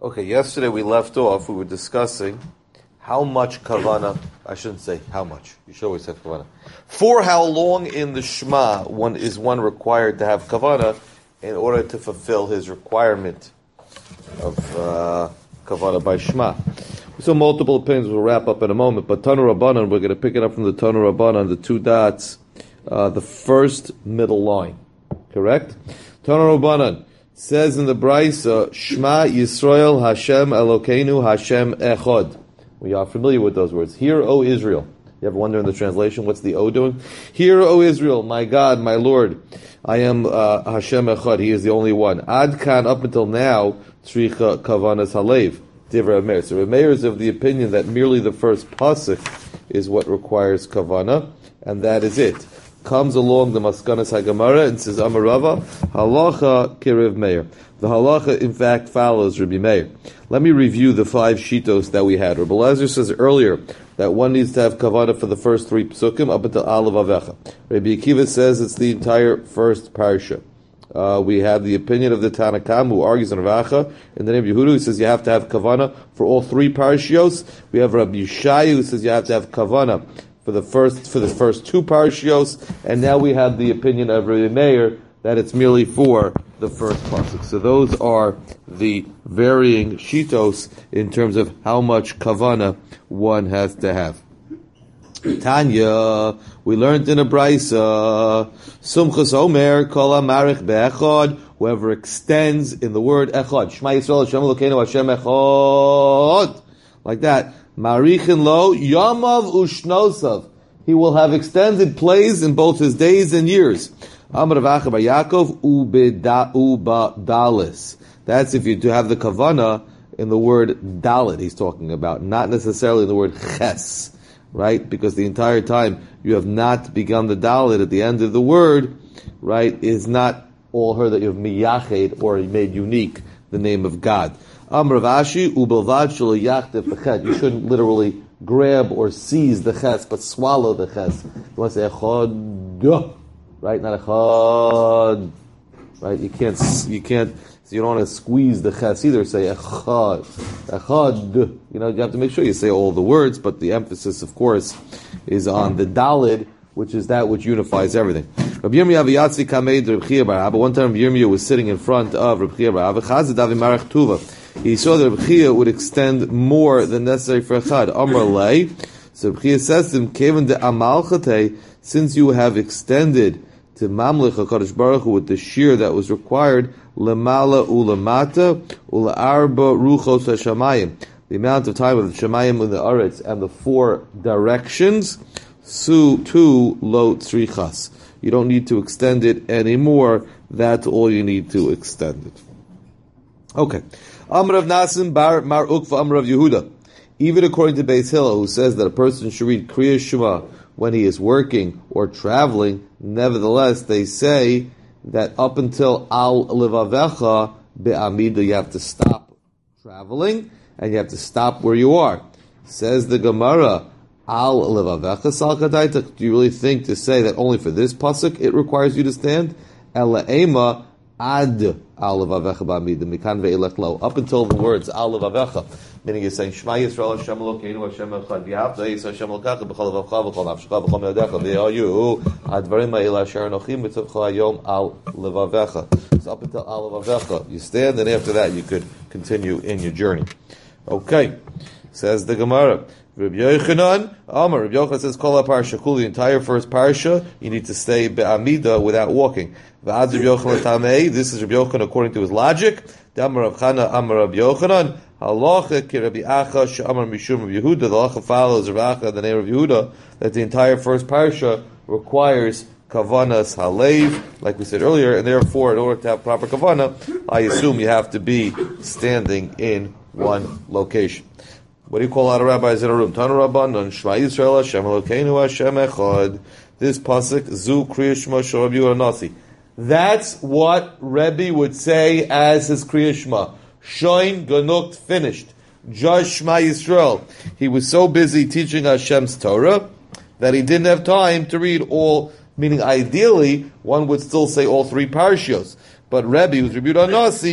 Okay, yesterday we left off, we were discussing how much kavana, I shouldn't say how much, you should always have kavana. For how long in the Shema is one required to have kavana in order to fulfill his requirement of kavana by Shema. So multiple opinions, we'll wrap up in a moment, but Tanu Rabbanan, we're going to pick it up from the Tanu Rabbanan, the two dots, the first middle line. Correct? Tanu Rabbanan says in the Brisa, Shema Yisrael Hashem Elokeinu Hashem Echad. We are familiar with those words. Hear, O Israel. You ever wonder in the translation, what's the O doing? Hear, O Israel, my God, my Lord. I am Hashem Echad. He is the only one. Ad Kan, up until now, Tzricha Kavanas Halev. Divrei Rav Meir. So Rav Meir is of the opinion that merely the first pasuk is what requires kavana, and that is it. Comes along the Maskanas HaGemara and says, Amar Rava, halacha kirav Meir. The halacha, in fact, follows Rabbi Meir. Let me review the 5 shitos that we had. Rabbi Elazar says earlier that one needs to have kavana for the first 3 psukim up until Alav Avecha. Rabbi Akiva says it's the entire first parsha. We have the opinion of the Tanakam who argues on Ravacha in the name of Yehuda who says you have to have kavana for all 3 parshios. We have Rabbi Yishai who says you have to have kavana for the first 2 parshios, and now we have the opinion of Rabbi Meir that it's merely for the first pasuk. So those are the varying shitos in terms of how much kavana one has to have. Tanya, we learned in a brisa, Sumchus Omer Kol Amarich Be'echad, whoever extends in the word Echad, Shema Yisrael Hashem Elokeinu Hashem Echad, like that. Marichin lo Yamav Ushnosav. He will have extended plays in both his days and years. Amar Rav Acha bar Yaakov Ubadalis. That's if you do have the kavana in the word dalit he's talking about, not necessarily in the word ches, right? Because the entire time you have not begun the dalit at the end of the word, right, is not all her that you have miyached or made unique the name of God. You shouldn't literally grab or seize the ches, but swallow the ches. You want to say echad, right? Not echad, right? You can't. So you don't want to squeeze the ches either. Say echad. You know, you have to make sure you say all the words, but the emphasis, of course, is on the dalid, which is that which unifies everything. Rabbi Yirmiyah v'yatzi kamei Rabbi Chiya bar Abba. One time Rabbi Yirmiyah was sitting in front of Rabbi Chiya bar Abba. Chazid avi marach tuva. He saw that Rabbi Chiya would extend more than necessary for echad. Amar lei. So Rabbi Chiya says to him, Kevin de amalchate, since you have extended to mamlich HaKadosh Baruch Hu with the shear that was required, lemala ulamata ulaarba ruchos hashamayim. The amount of time of the shamayim and the aretz and the 4 directions, su tu lo tzrichas. You don't need to extend it anymore. That's all you need to extend it. Okay. Amr of Nasim bar Mar Ukva Amr of Yehuda. Even according to Beis Hillel, who says that a person should read Kriya Shema when he is working or traveling, nevertheless, they say that up until Al Levavecha Be'amida, you have to stop traveling and you have to stop where you are. Says the Gemara, Al Levavecha Salkadaita. Do you really think to say that only for this pasuk it requires you to stand? Ela Ema Ad Al Levavecha Ba'amida Mikan Ve'elech Lo. Up until the words Al Levavecha, meaning you're saying Shema Yisrael Hashem Elokeinu Hashem Echad V'Yavta Yisrael Hashem Elokecha B'chol Levavcha B'chol Nafshecha B'chol Me'odecha V'yayu Advarim Ha'ila Asher Anochim Mitzvcha Hayom Al Levavecha. So up until Al Levavecha you stand, and after that you could continue in your journey. Okay, says the Gemara. Rabbi Yochanan, Amar, Rabbi Yochanan says, Kol HaParsha Kul, the entire first parsha, you need to stay be'amida without walking. V'ad Rabbi Yochanan Tamei, this is Rabbi Yochanan according to his logic. Amar Rav Chana, Amar Rabbi Yochanan, Halacha ki Rabbi Acha, She'amar Mishum Rabbi Yehuda, the halacha follows Rabbi Acha, the name of Yehuda, that the entire first parsha requires kavanas halev, like we said earlier, and therefore, in order to have proper kavana, I assume you have to be standing in one location. What do you call out of rabbis in a room? Tanu Rabbanan, Shema Yisrael Hashem Elokeinu Hashem Echad. This pasuk, Zu Kriya Shema Shel Rabbi Yehuda Nasi. That's what Rebbe would say as his Kriya Shema. Shoin Ganukt, finished. Just Shema Yisrael. He was so busy teaching Hashem's Torah that he didn't have time to read all, meaning ideally, one would still say all 3 parshios. But Rebbe, who's Rabbi Yehuda Nasi,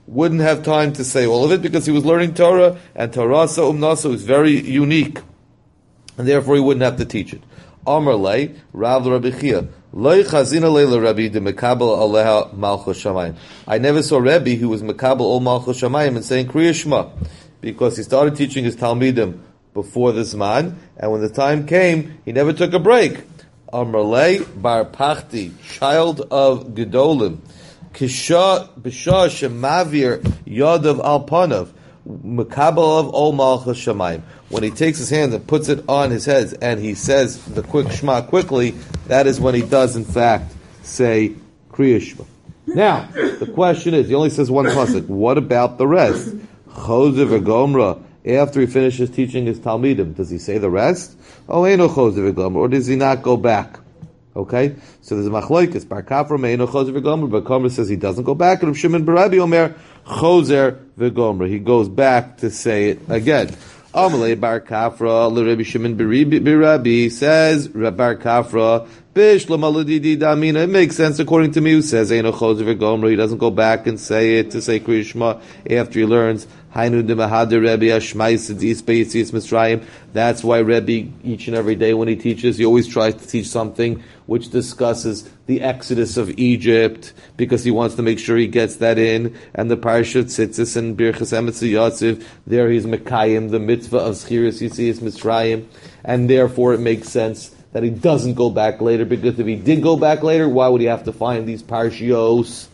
wouldn't have time to say all of it because he was learning Torah, and Torasa Umnasa is very unique, and therefore he wouldn't have to teach it. Amar lei, Rav Rabbi Chia, Loi chazina leila Rabbi de mekabel aleha malchus shamayim. I never saw Rabbi who was mekabel ol malchus shamayim and saying Kriya Shema, because he started teaching his Talmidim before the Zman, and when the time came, he never took a break. Amar lei bar Pachti, child of Gedolim, Kisha b'shah shemavir yadav alpanav, mekabel of ol malchus shamayim. When he takes his hand and puts it on his head and he says the quick Shema quickly, that is when he does in fact say Kriya Shema. Now, the question is, he only says one pasuk. What about the rest? Chosev v'gomra, after he finishes teaching his Talmidim, does he say the rest? Oh, eino chosev v'gomra, or does he not go back? Okay? So there's a machlokes, bar kafra me'eino chosev v'gomra, but Kamra says he doesn't go back, and Rav Shimon bar Rabbi Omer, choser v'gomra. He goes back to say it again. Amalei bar Kafra l'Rebbe Shimon b'Rabbi says bar Kafra b'shlam aludidi damina. It makes sense according to me, who says Eino choser v'gomra. He doesn't go back and say it to say Kriya Shema after he learns Hainu d'mahader Rebbe Ashmais Tzis Beitzias Mitzrayim. That's why Rebbe each and every day when he teaches, he always tries to teach something which discusses the exodus of Egypt, because he wants to make sure he gets that in. And the Parshat Tzitzis and Birchas Emetz Yatziv, there he's Mekayim, the mitzvah of Schiras Yitzias Mitzrayim, and therefore it makes sense that he doesn't go back later, because if he did go back later, why would he have to find these Parshios?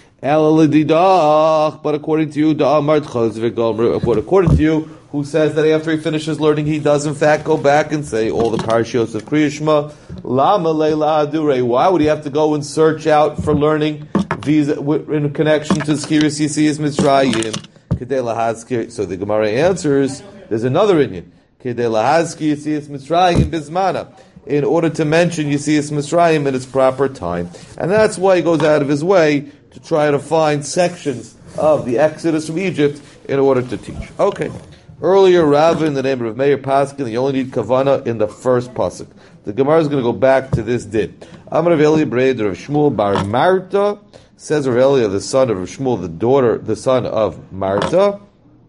But according to you, but according to you, who says that after he finishes learning, he does in fact go back and say all the parashios of Kriya Shema. Lama leila adure. Why would he have to go and search out for learning these in connection to Schiras Yitzias Mitzrayim? Kedei lahazkir. So the Gemara answers, there's another inyan. Kedei lahazkir Yitzias Mitzrayim bizmana, in order to mention Yitzias Mitzrayim in its proper time, and that's why he goes out of his way to try to find sections of the Exodus from Egypt in order to teach. Okay. Earlier, Rav in the name of Meir Paskin, you only need kavana in the first pasuk. The Gemara is going to go back to this din. Amar Rav Eli Breder of Shmuel bar Marta, says Rav Eli, the son of Shmuel, the son of Marta,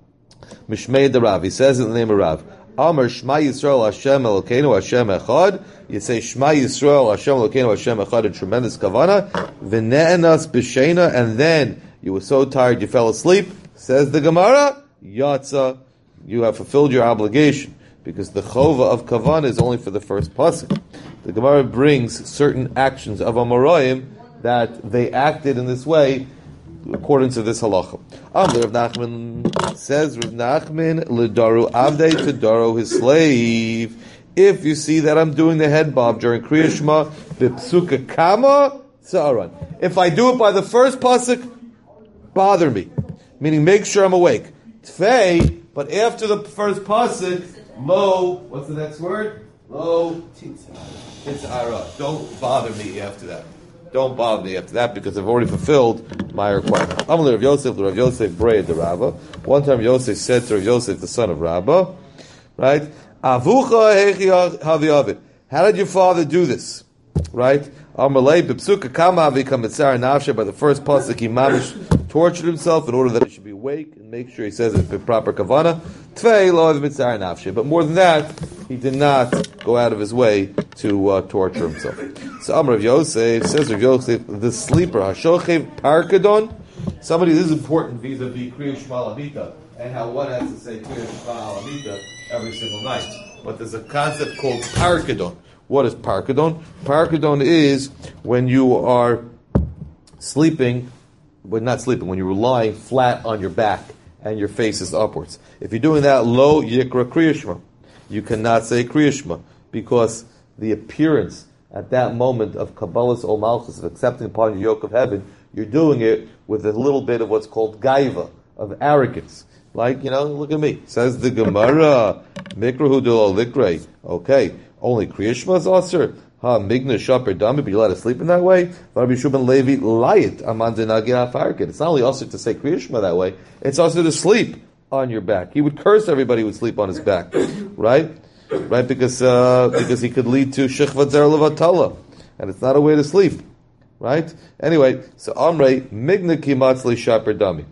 Mishmei the Rav. He says in the name of Rav, Amar Shema Yisrael Hashem Elokeinu Hashem Echad. You say Shema Yisrael Hashem Elokeinu Hashem Echad in tremendous kavana. V'ne'enas b'sheina, and then you were so tired you fell asleep. Says the Gemara, Yatza, you have fulfilled your obligation, because the chova of kavan is only for the first pasuk. The Gemara brings certain actions of Amoraim that they acted in this way according to this halacha. Rav Nachman says, Rav Nachman l'daru avdei to daro his slave. If you see that I'm doing the head bob during Kriya Shema, b'psuka kama sa'aran. If I do it by the first pasuk, bother me, meaning make sure I'm awake. Tfei. But after the first pasuk, lo, what's the next word? Lo titzara. Don't bother me after that. Don't bother me after that, because I've already fulfilled my requirement. Amalei Rav Yosef Brei the Rabba. One time Yosef said to Rav Yosef, the son of Rabba, right? Avucha hechi havi. How did your father do this? Right? Amalei b'psuka kama avi kamitzar nafshe. By the first pasuk, he mamish tortured himself in order that he should be awake and make sure he says it with proper kavana. Tvei lo mitzar nafshe. But more than that, he did not go out of his way to torture himself. So Amar Rav Yosef says, Rav Yosef, the sleeper, hashochev parkadon. Somebody, this is important vis-a-vis Kriya Shema Lamita, and how one has to say Kriya Shema Lamita every single night. But there's a concept called parkadon. What is parkadon? Parkadon is when you are sleeping, when you're lying flat on your back and your face is upwards. If you're doing that, lo yikra Kriya Shema, you cannot say Kriya Shema, because the appearance at that moment of Kabbalah's Ol Malchus, of accepting upon your yoke of heaven, you're doing it with a little bit of what's called gaiva, of arrogance. Like, look at me. Says the Gemara, Mikrahu Dilo Likrei. Okay, only Kriya Shema is aser. Migna Shaper Dami, but you're allowed to sleep in that way? Rabbi Shubin Levi Layit Amandinagir Afarkid. It's not only also to say Kriya Shema that way, it's also to sleep on your back. He would curse everybody who would sleep on his back. Right? Right? Because he could lead to Shechvat Zer Levatala. And it's not a way to sleep. Right? Anyway, so Amrei Migna Kimatzli Shaper Dami.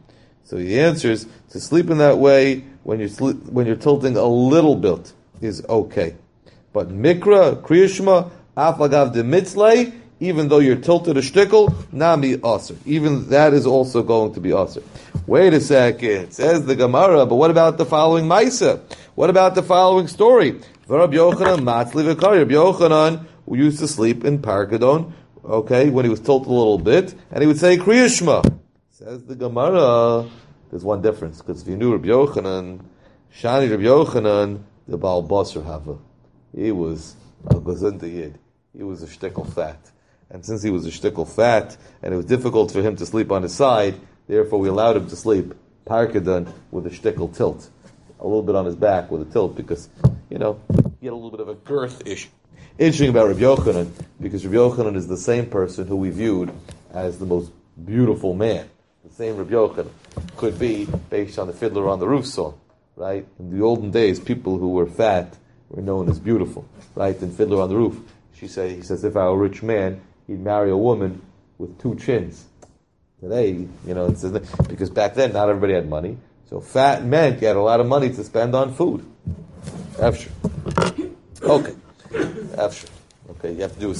So the answer is to sleep in that way when you're tilting a little bit is okay. But mikra, kriyashma, afagav de mitzlay, even though you're tilted a shtickle, nami aser. Even that is also going to be aser. Wait a second, says the Gemara, but what about the following Maisa? What about the following story? Rabbi Yochanan, matzli v'kari. Rabbi Yochanan, who used to sleep in Parkadon, okay, when he was tilted a little bit, and he would say kriyashma. Says the Gemara, there's one difference, because if you knew Rabbi Yochanan, Shani Rabbi Yochanan, the Baal Basar Hava. He was a Gazunta Yid. He was a shtickle fat. And since he was a shtickle fat, and it was difficult for him to sleep on his side, therefore we allowed him to sleep Parkadon with a shtickle tilt. A little bit on his back with a tilt, because, he had a little bit of a girth issue. Interesting about Rabbi Yochanan, because Rabbi Yochanan is the same person who we viewed as the most beautiful man. The same Rabbi Yochanan could be based on the Fiddler on the Roof song, right? In the olden days, people who were fat were known as beautiful, right? In Fiddler on the Roof, he says, if I were a rich man, he'd marry a woman with 2 chins. Today, it's because back then not everybody had money, so fat meant you had a lot of money to spend on food. After. Okay. After. Okay, you have to do a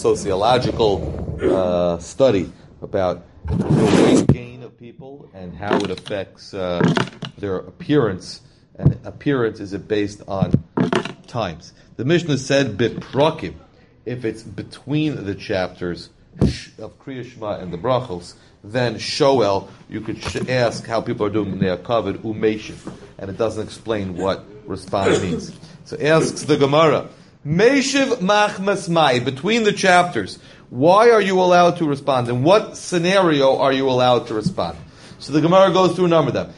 sociological study about the weight gain of people and how it affects their appearance. And appearance is based on times. The Mishnah said biprakim, if it's between the chapters of Kriya Shema and the Brachos, then Shoel, you could ask how people are doing B'nai HaKavod, Umeshiv, and it doesn't explain what respond means. So asks the Gemara, Meshiv Machmas Mai, between the chapters, why are you allowed to respond? In what scenario are you allowed to respond? So the Gemara goes through a number of them.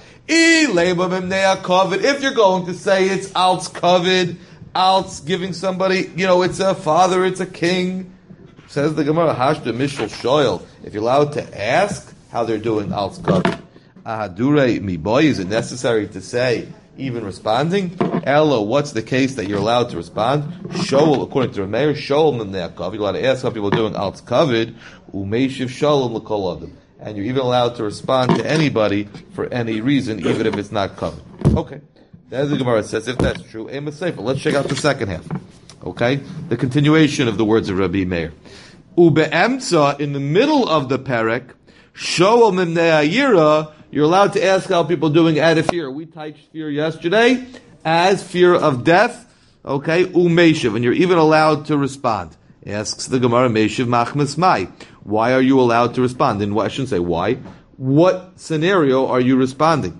If you're going to say it's Alts Kavod, Alts giving somebody, it's a father, it's a king, says the Gemara, Hashda Mishal Shoyel, if you're allowed to ask how they're doing Alts Kavod. Ahadure Miboy, is it necessary to say even responding? Ella, what's the case that you're allowed to respond? Shoel, according to Rameir, Shoel Mimneakov, you're allowed to ask how people are doing Alts Kavod, Umeshiv Shalom L'Kol Adam. And you're even allowed to respond to anybody for any reason, even if it's not covered. Okay. As the Gemara says, if that's true, Amos Sefer. Let's check out the second half. Okay? The continuation of the words of Rabbi Meir. Ube'emtza, in the middle of the perek, Shoel Mimnei Ayira, you're allowed to ask how people are doing out of fear. We touched fear yesterday as fear of death. Okay? Umeshiv. And you're even allowed to respond. Asks the Gemara, Meshiv Machmas Mai. Why are you allowed to respond? And I shouldn't say why. What scenario are you responding?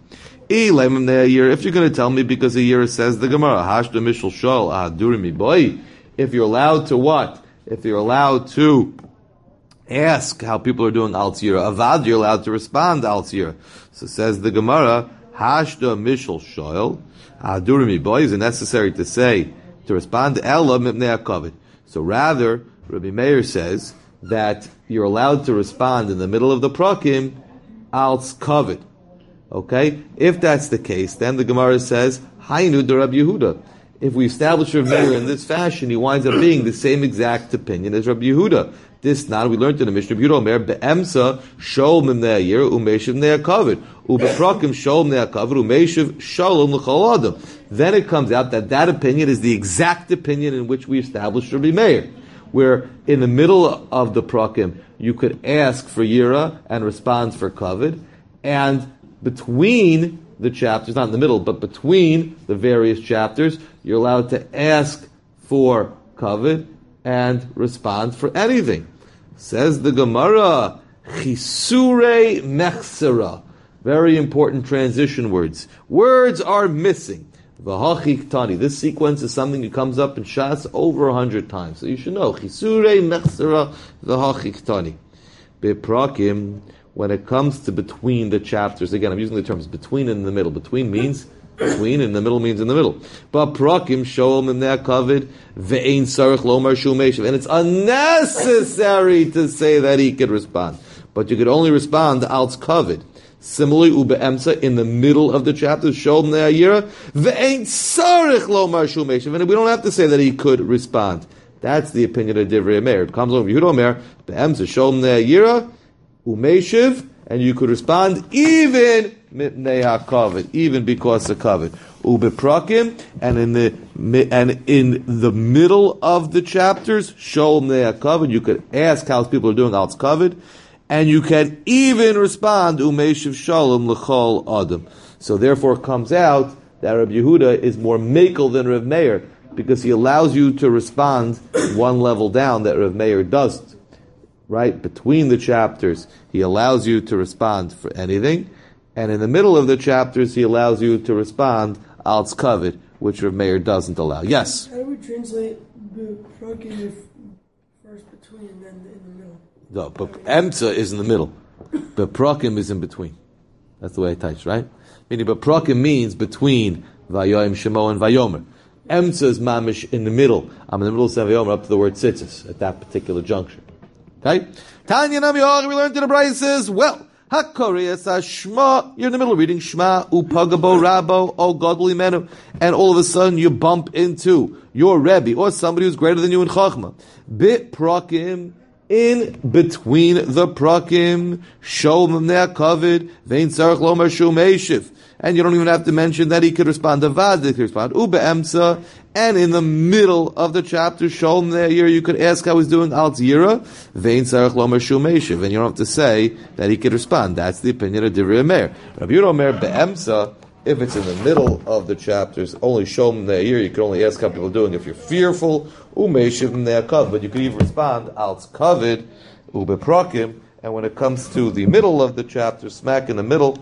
If you're going to tell me because a year says the Gemara, Hashda Mishal Shol, Ahadurimi Boy. If you're allowed to what? If you're allowed to ask how people are doing Al Tzira, Avad, you're allowed to respond Al Tzira. So says the Gemara, Hashda Mishal Shol, Ahadurimi Boy. Is it necessary to say, to respond to Ella Mipnei HaKavod? So rather, Rabbi Meir says that you're allowed to respond in the middle of the prakim, Alts Kavod. Okay? If that's the case, then the Gemara says, Hainu de Rabbi Yehuda. If we establish Rabbi Meir in this fashion, he winds up being the same exact opinion as Rabbi Yehuda. This now we learned in the Mishnah, Yehuda Omer, Be'emsa, Shol Mimnei Ayir, Umeshiv Mnei HaKavod. Ubeprakim, Shol Mnei HaKavod, Umeshiv, Shalom L'chol Adam. Then it comes out that opinion is the exact opinion in which we established Rabbi Meir, where in the middle of the prakim, you could ask for Yira and respond for Kavod, and between the chapters, not in the middle, but between the various chapters, you're allowed to ask for Kavod and respond for anything. Says the Gemara, Chisure Mechsera. Very important transition words. Words are missing. V'hachiktani. This sequence is something that comes up in Shas over 100 times. So you should know. Chisure Mechsera V'hachiktani. Beprakim. When it comes to between the chapters, again, I'm using the terms between and in the middle. Between means between, and in the middle means in the middle. But prakim shoel mimnei HaKavod ve'ein sarich lomar shu meshiv, and it's unnecessary to say that he could respond, but you could only respond to Alts Kavod. Similarly, ube'emsa in the middle of the chapter, shoel mimnei Ayira ve'ein sarich lomar shu meshiv, and we don't have to say that he could respond. That's the opinion of Divrei Meir. It comes over Yehuda Omer be'emsa shoel mimnei Ayira Umeshiv, and you could respond even mipnei hakavod, even because of kavod. Ubeprakim, and in the middle of the chapters, shol mipnei hakavod, you could ask how people are doing al kavod, and you can even respond umeshiv shalom l'chol adam. So therefore, it comes out that Rabbi Yehuda is more makel than Rav Meir, because he allows you to respond one level down that Rav Meir doesn't. Right? Between the chapters, he allows you to respond for anything, and in the middle of the chapters, he allows you to respond al kavod, which Rav Meir doesn't allow. Yes? How do we translate the prokim first between and then in the middle? No, but emtza is in the middle. But prokim is in between. That's the way it types, right? Meaning, but prokim means between Vayoim Shemo and Vayomer. Emtza is mamish in the middle. I'm in the middle of Vayomer up to the word tzitzis at that particular juncture. Okay? Tanya Nami we learned in the Braysos, well, Hakoriyas Shma, you're in the middle of reading Shma, Upagabo Rabo, O Godly Menu, and all of a sudden you bump into your Rebbe, or somebody who's greater than you in Chachma. Bit Prakim, in between the Prakim, Shol Mimnei HaKavod, Vein Tzarech Lomar Shum Eishiv. And you don't even have to mention that he could respond to Vad, he could respond Ube Emsa, and in the middle of the chapter, Sholm there, you could ask how he's doing Al Tzira, Vein Tzarech Lomar Shum Eishiv, and you don't have to say that he could respond. That's the opinion of Divrei Meir. Rabbi Yehuda Omer Be'emsa, if it's in the middle of the chapters, only Sholm there, you can only ask how people are doing if you're fearful, Umeishiv Mnei HaKavod, but you could even respond Al Kavod, Ube Prakim, and when it comes to the middle of the chapter, smack in the middle,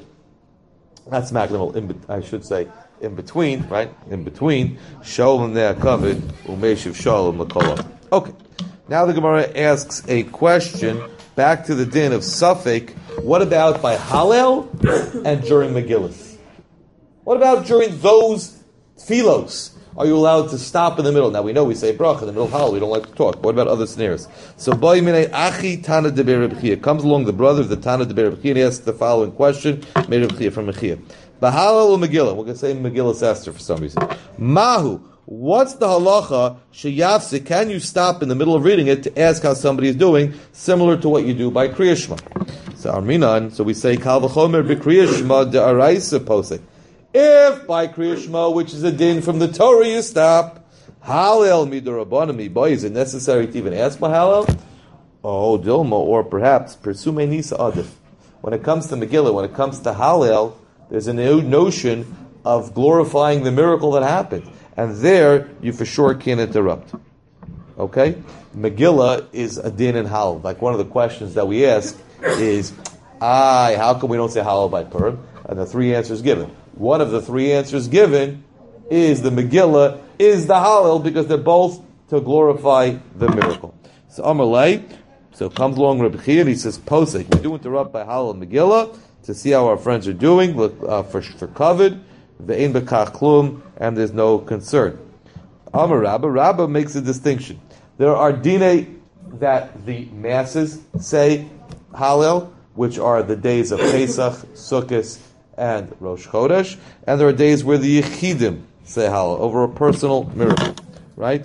not smack in the middle, I should say, in between, right? In between, Sholem Mnei HaKavod, Umeshiv Shalom L'Kol. Okay. Now the Gemara asks a question back to the din of Suffolk. What about by Hallel and during Megillus? What about during those tfilos? Are you allowed to stop in the middle? Now we know we say bracha in the middle of Hallel. We don't like to talk. What about other scenarios? So, Boy Minei Achi Tana de Reb Chia comes along the brother of the Tana de Reb Chia and he asks the following question. Made Reb Chia from Mechia. B'Hallel or Megillah? We're going to say Megillah Esther for some reason. Mahu. What's the halacha? Sheyafsik. Can you stop in the middle of reading it to ask how somebody is doing, similar to what you do by Kriya Shema? So Arminan. So we say Kal v'chomer b'Kriya Shema de'araisa posek. If by Kriya Shema, which is a din from the Torah, you stop, Hallel midurabanami, boy, is it necessary to even ask by Hallel? Oh, Dilma, or perhaps Persume Nisa Adif. When it comes to Megillah, when it comes to Hallel, there's a notion of glorifying the miracle that happened, and there you for sure can't interrupt. Okay, Megillah is a din in Hallel. Like one of the questions that we ask is, how come we don't say Hallel by Purim? And the three answers given. One of the three answers given is the Megillah, is the Hallel, because they're both to glorify the miracle. So Amalei, so comes along Reb Chia and he says, Posek, we do interrupt by Hallel and Megillah to see how our friends are doing for kavod, ve'ein bekach klum, and there's no concern. Amar Rabbah makes a distinction. There are dinei that the masses say Hallel, which are the days of Pesach, Sukkot, and Rosh Chodesh, and there are days where the Yechidim say Hallel over a personal miracle, right?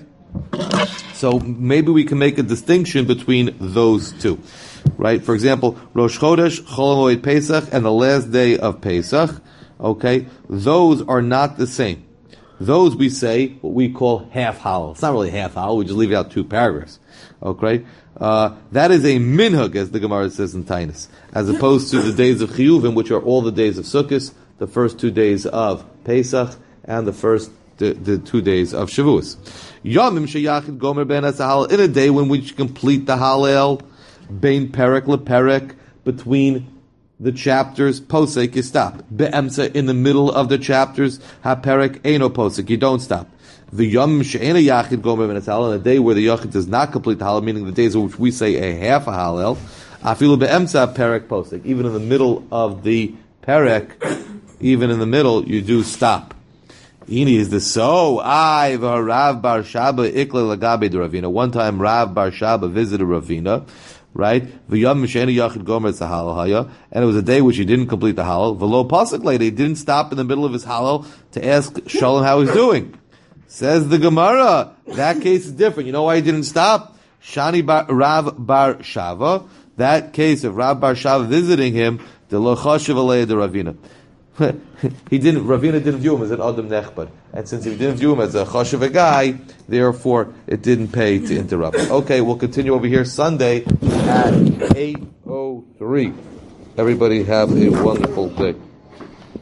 So maybe we can make a distinction between those two, right? For example, Rosh Chodesh, Chol Moed Pesach, and the last day of Pesach, okay? Those are not the same. Those we say what we call half Hallel. It's not really half Hallel, we just leave out two paragraphs, okay? That is a minhag, as the Gemara says in Tainus, as opposed to the days of Chiyuvim, which are all the days of Sukkot, the first 2 days of Pesach, and the 2 days of Shavuos. Yomim sheyachid gomer ben ha'Hallel, in a day when we complete the Hallel, bein perek leperek, between the chapters, posek, you stop. Be'emsa, in the middle of the chapters, ha'perek eino posek, you don't stop. The Yom She'ena Yachid Gomer Ben Hallel, in a day where the Yachid does not complete the Hallel, meaning the days in which we say a half a Hallel, Afilu Be'emsa Perek Posek, even in the middle of the Perek, even in the middle, you do stop. Ini is the so, Rav Bar Shaba Ikle Lagabe de Ravina. One time Rav Bar Shaba visited Ravina, right? V'yom She'ena Yachid Gomer Hallel Haya, and it was a day which he didn't complete the Hallel. V'lo Pasek later, he didn't stop in the middle of his Hallel to ask Shalom how he's doing. Says the Gemara, that case is different. You know why he didn't stop? Rav Bar Shava, that case of Rav Bar Shava visiting him, the lo chashiv alei de Ravina. Ravina didn't view him as an Adam Nechbar. And since he didn't view him as a Chashuv guy, therefore it didn't pay to interrupt. Okay, we'll continue over here Sunday at 8:03. Everybody have a wonderful day.